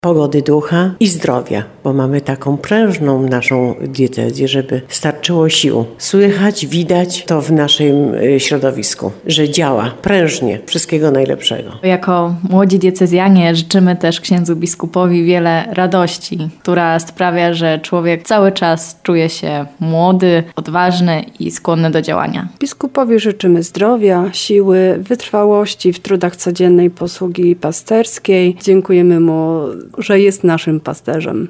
pogody ducha i zdrowia, bo mamy taką prężną naszą diecezję, żeby starczyło sił. Słychać, widać to w naszym środowisku, że działa prężnie. Wszystkiego najlepszego. Jako młodzi diecezjanie życzymy też księdzu biskupowi wiele radości, która sprawia, że człowiek cały czas czuje się młody, odważny i skłonny do działania. Biskupowi życzymy zdrowia, siły, wytrwałości w trudach codziennej posługi pasterskiej. Dziękujemy mu, że jest naszym pasterzem.